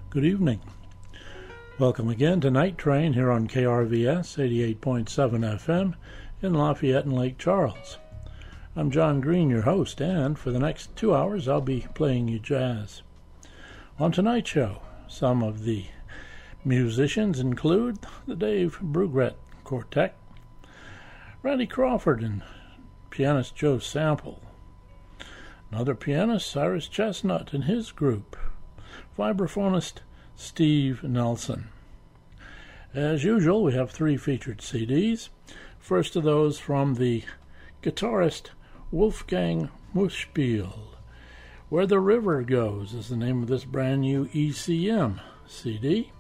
Good evening. Welcome again to Night Train here on KRVS 88.7 FM in Lafayette and Lake Charles. I'm John Green, your host, and for the next 2 hours I'll be playing you jazz. On tonight's show, some of the musicians include the Dave Brugret Quartet, Randy Crawford and pianist Joe Sample, another pianist, Cyrus Chestnut and his group, vibraphonist Steve Nelson. As usual, we have 3 featured CDs. First of those from the guitarist Wolfgang Muschspiel. Where the River Goes is the name of this brand new ECM CD.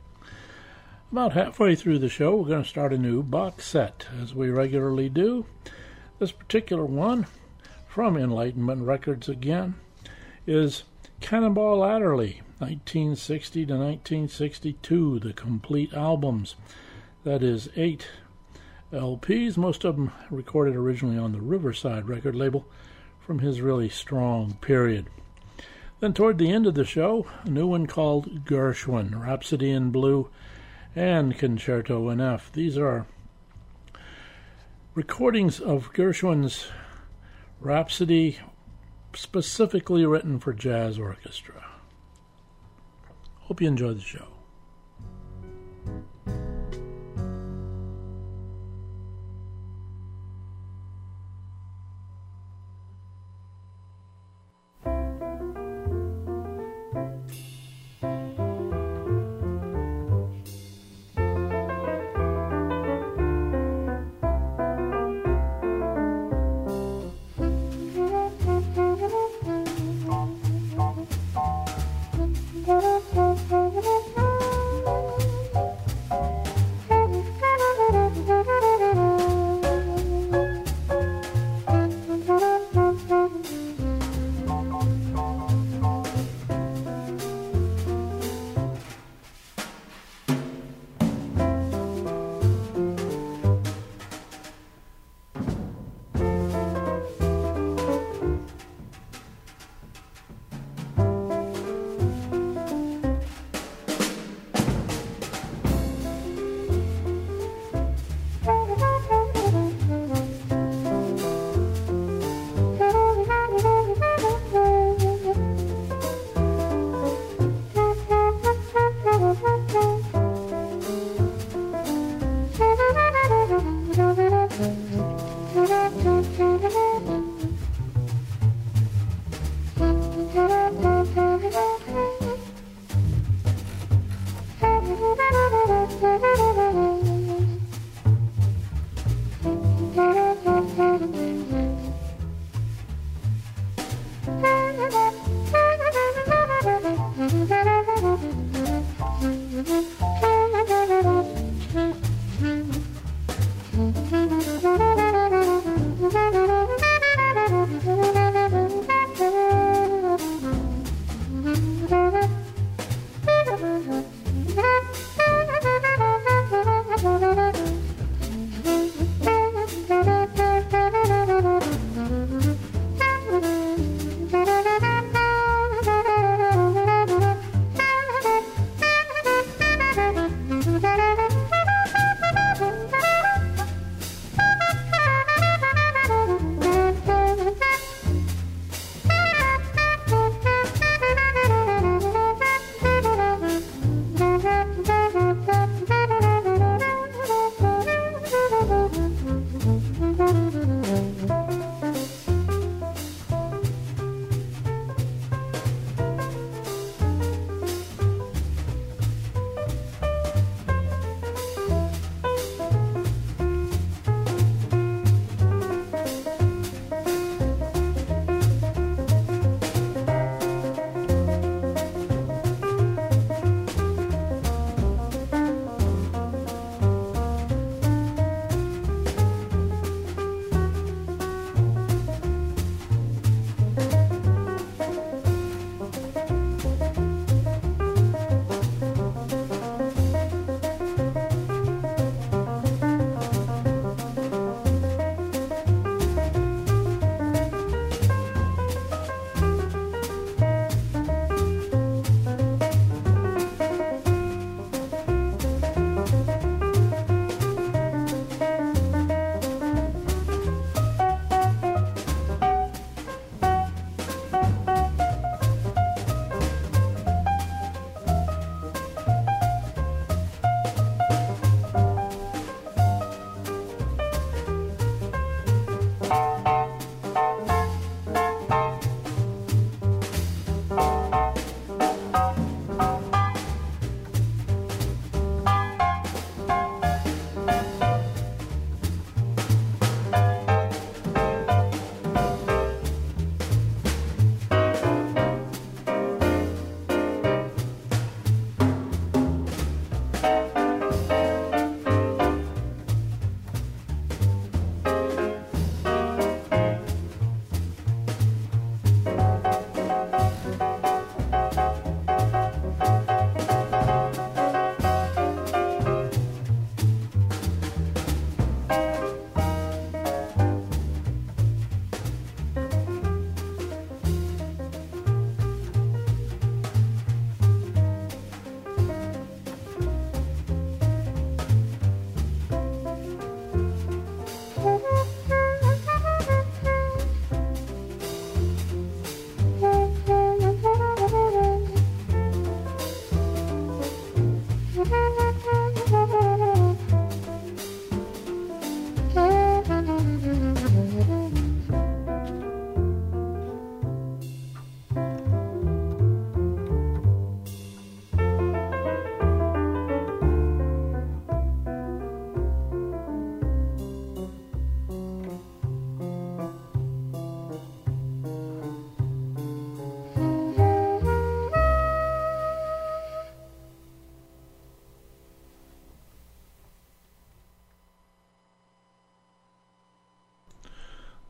About halfway through the show, we're going to start a new box set, as we regularly do. This particular one, from Enlightenment Records again, is Cannonball Adderley, 1960 to 1962, the complete albums. That is 8 LPs, most of them recorded originally on the Riverside record label from his really strong period. Then toward the end of the show, a new one called Gershwin, Rhapsody in Blue and Concerto in F. These are recordings of Gershwin's Rhapsody specifically written for jazz orchestra. Hope you enjoy the show. Thank you.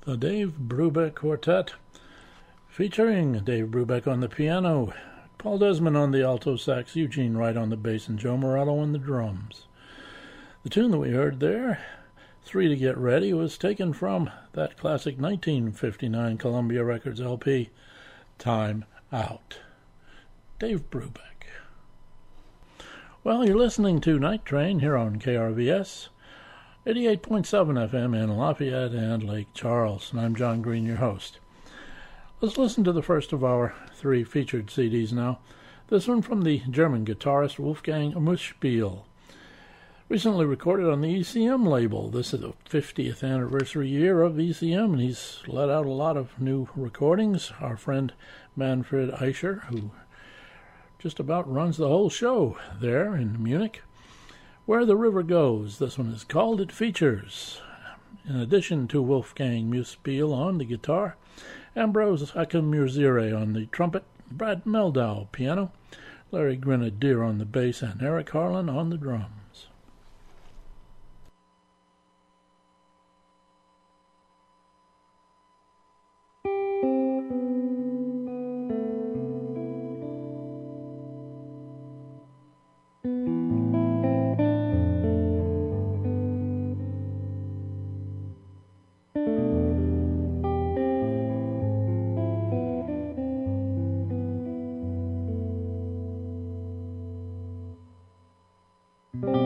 The Dave Brubeck Quartet, featuring Dave Brubeck on the piano, Paul Desmond on the alto sax, Eugene Wright on the bass, and Joe Morello on the drums. The tune that we heard there, Three to Get Ready, was taken from that classic 1959 Columbia Records LP, Time Out. Dave Brubeck. Well, you're listening to Night Train here on KRVS, 88.7 FM in Lafayette and Lake Charles, and I'm John Green, your host. Let's listen to the first of our 3 featured CDs now. This one from the German guitarist Wolfgang Muschspiel. Recently recorded on the ECM label. This is the 50th anniversary year of ECM, and he's let out a lot of new recordings. Our friend Manfred Eicher, who just about runs the whole show there in Munich. Where the River Goes, this one is called. It features, in addition to Wolfgang Muschspiel on the guitar, Ambrose Akinmurzire on the trumpet, Brad Meldau piano, Larry Grenadier on the bass, and Eric Harlan on the drums. Thank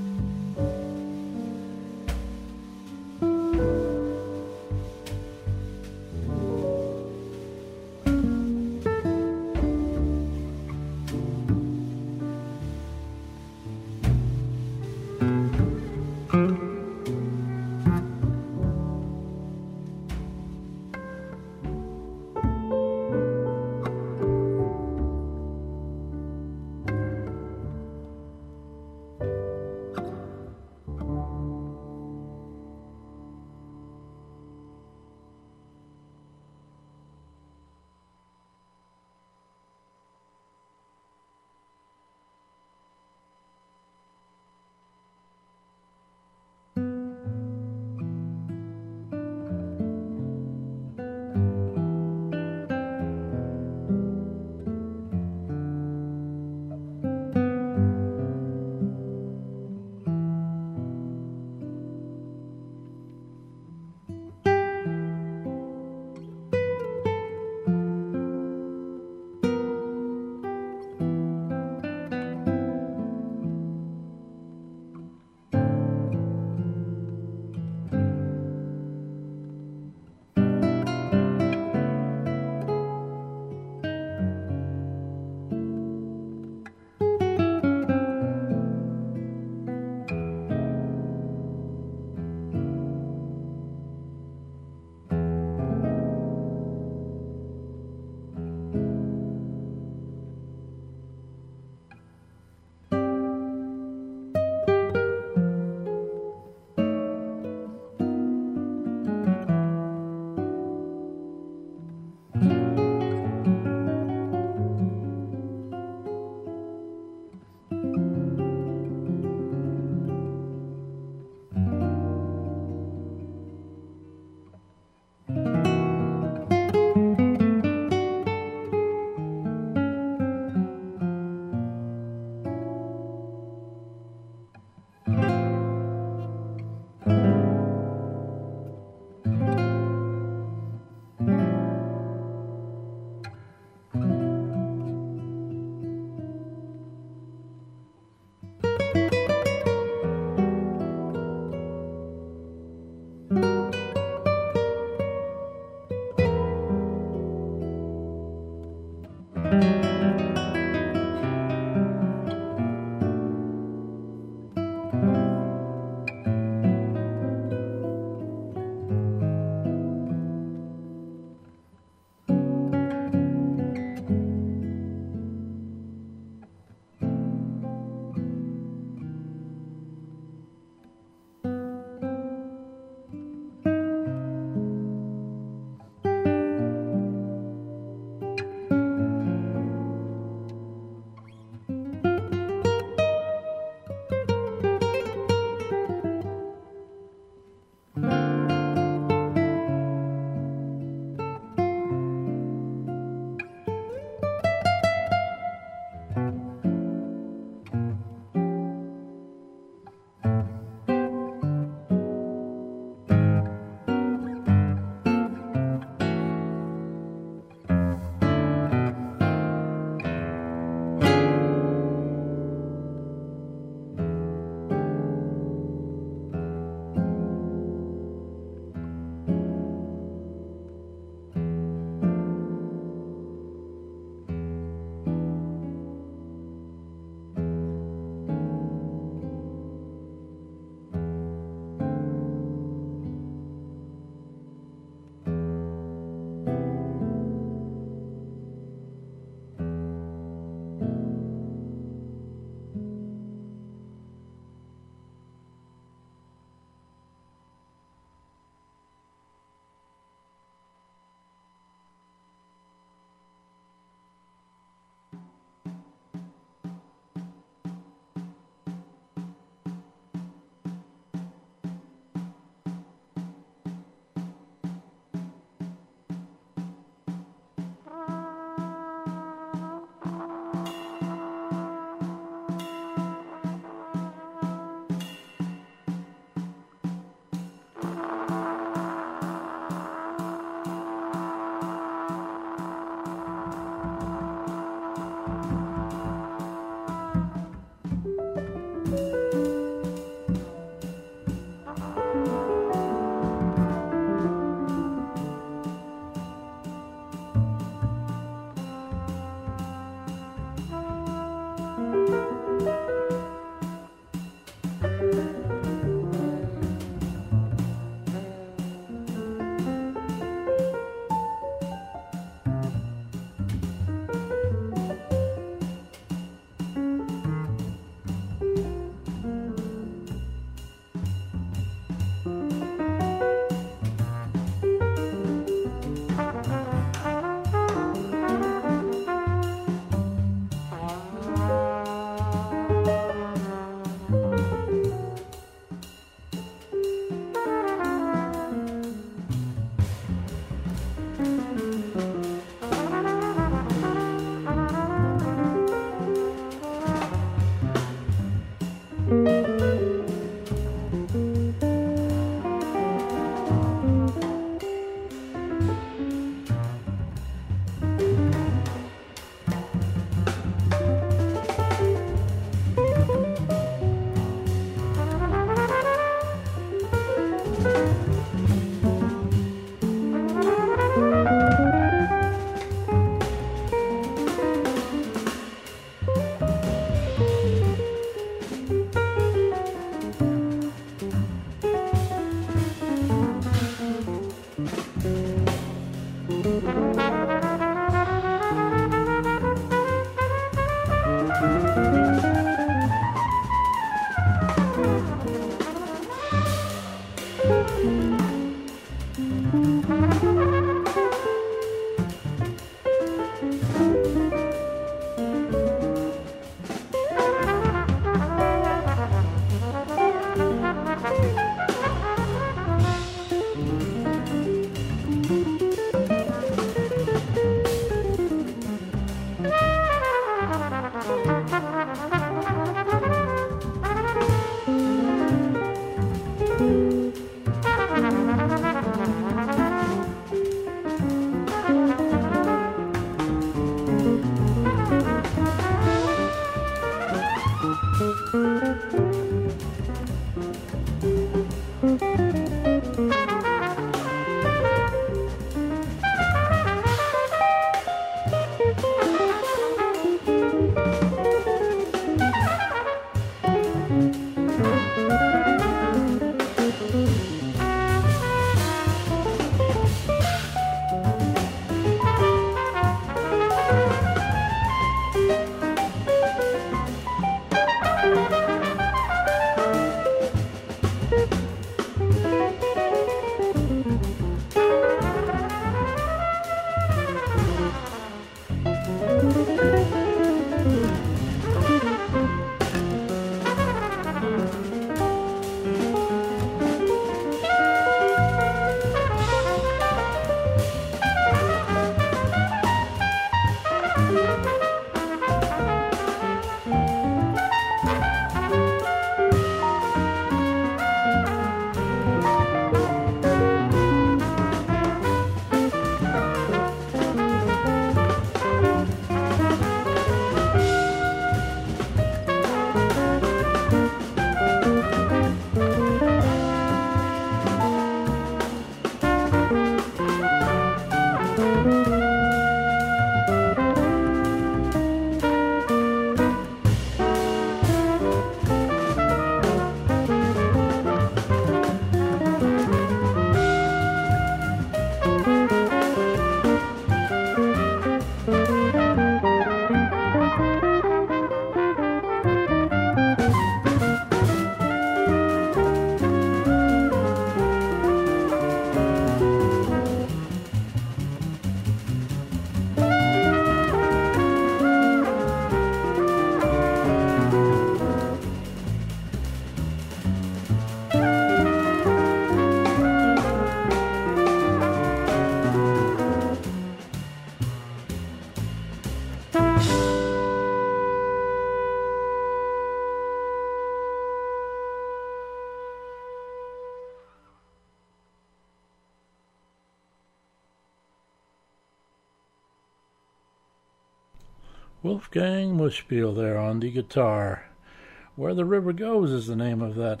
Wolfgang Muspiel there on the guitar. Where the River Goes is the name of that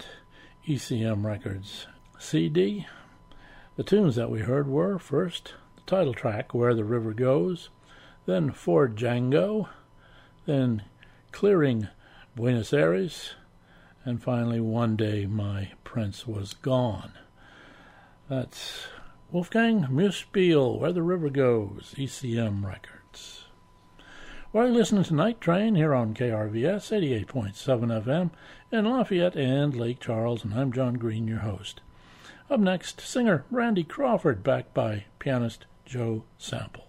ECM Records CD. The tunes that we heard were, first, the title track, Where the River Goes, then For Django, then Clearing Buenos Aires, and finally One Day My Prince Was Gone. That's Wolfgang Muspiel, Where the River Goes, ECM Records. Well, you're listening to Night Train here on KRVS 88.7 FM in Lafayette and Lake Charles, and I'm John Green, your host. Up next, singer Randy Crawford, backed by pianist Joe Sample.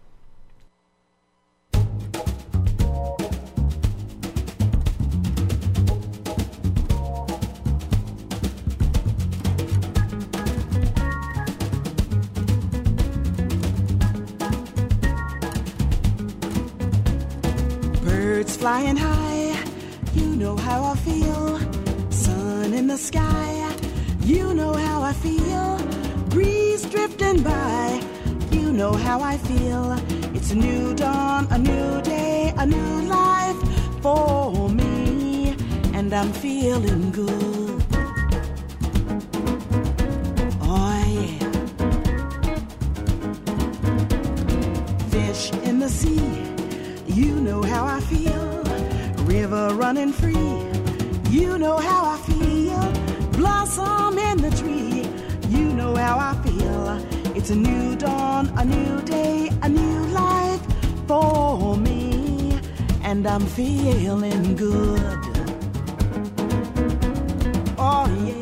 Birds flying high, you know how I feel. Sun in the sky, you know how I feel. Breeze drifting by, you know how I feel. It's a new dawn, a new day, a new life for me, and I'm feeling good. Oh yeah. Fish in the sea, you know how I feel. River running free, you know how I feel. Blossom in the tree, you know how I feel. It's a new dawn, a new day, a new life for me, and I'm feeling good. Oh yeah.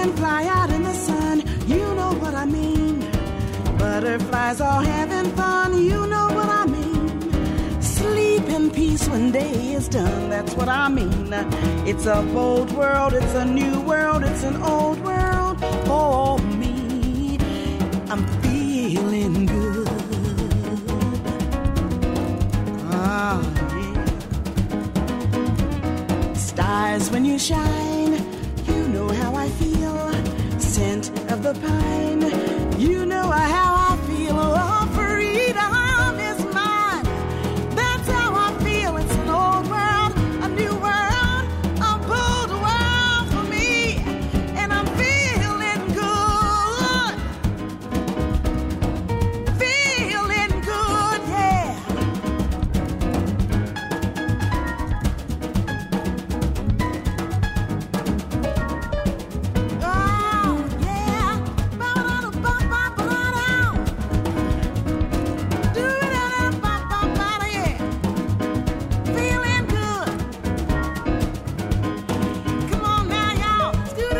can fly out in the sun, you know what I mean. Butterflies are having fun, you know what I mean. Sleep in peace when day is done, that's what I mean. It's a bold world, it's a new world, it's an old world for me. I'm feeling good. Ah, yeah. Stars when you shine, you know how I feel. Scent of the pine, you know how I feel. Oh, freedom is mine. That's how I feel. It's an old world, a new world, a bold world for me. And I'm feeling good. Feeling good, yeah. Oh, yeah. Ba-da-da-ba-ba-ba-da. Do-da-da-ba-ba-ba-da, yeah. Feeling good. Come on now, y'all.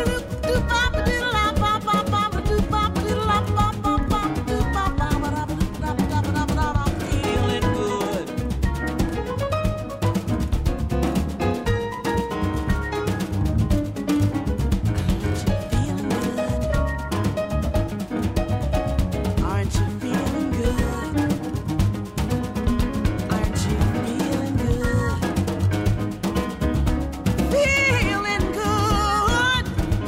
Do-do-do-do-ba-ba-do-la-ba-ba-ba-ba-do-ba-ba-do-la-ba-ba-ba-ba-do-ba-ba-da-ba-da-ba-da. Feeling good. Aren't you feeling good? Feeling good.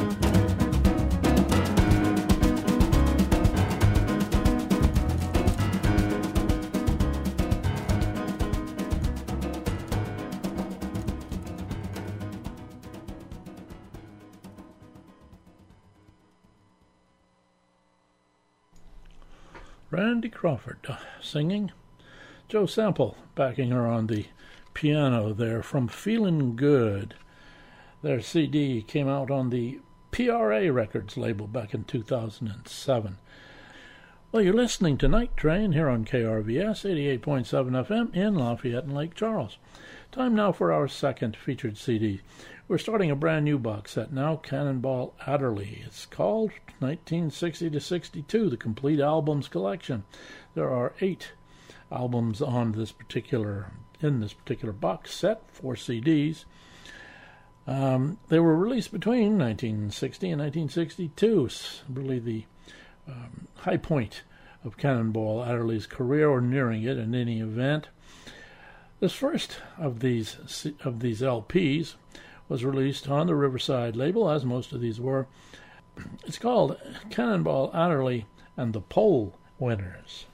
Randy Crawford singing. Joe Sample backing her on the piano there from Feelin' Good. Their CD came out on the PRA Records label back in 2007. Well, you're listening to Night Train here on KRVS 88.7 FM in Lafayette and Lake Charles. Time now for our second featured CD. We're starting a brand new box set now, Cannonball Adderley. It's called 1960 to 62, the Complete Albums Collection. There are 8 albums in this particular box set, 4 CDs. They were released between 1960 and 1962. It's really the high point of Cannonball Adderley's career, or nearing it in any event. This first of these LPs was released on the Riverside label, as most of these were. It's called Cannonball Adderley and the Pole Winners.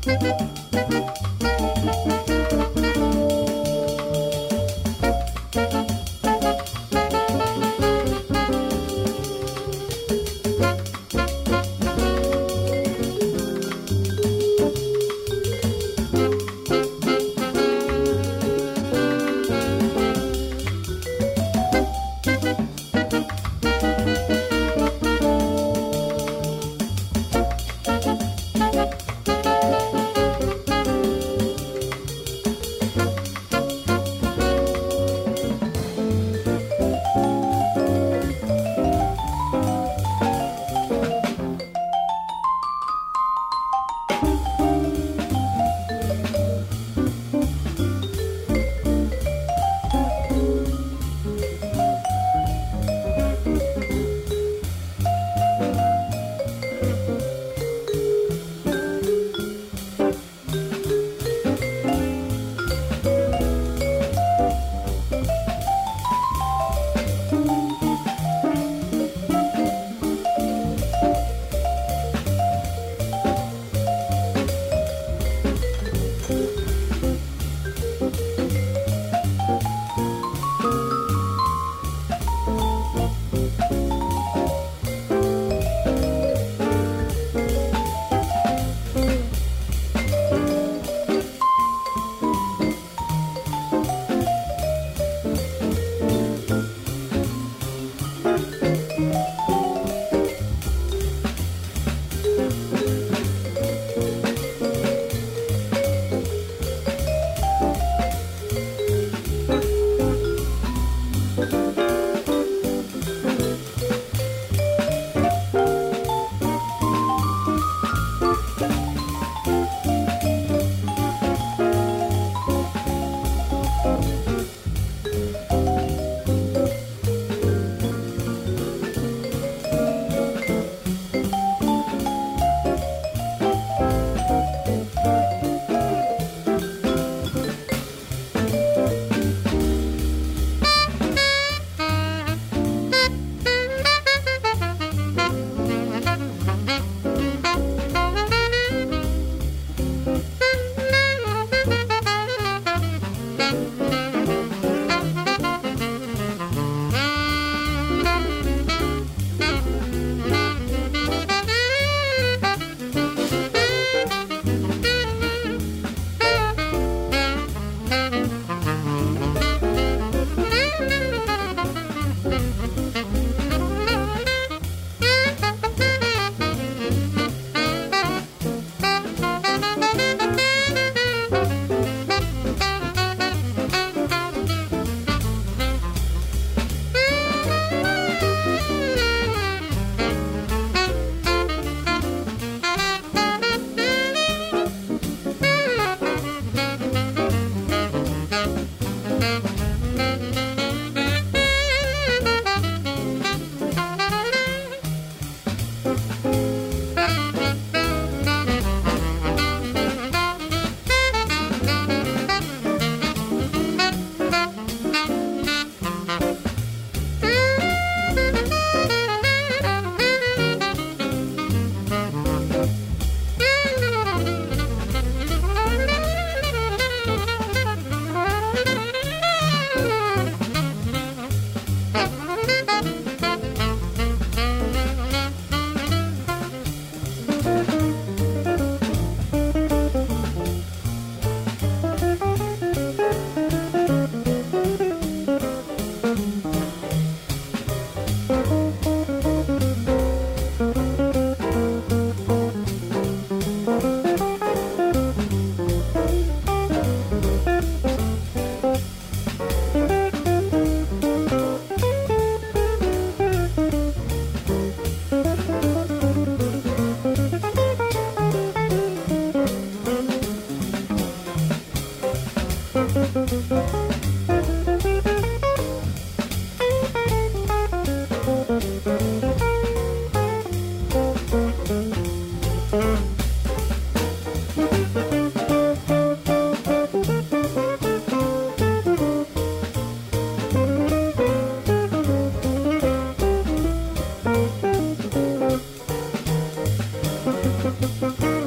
Thank you.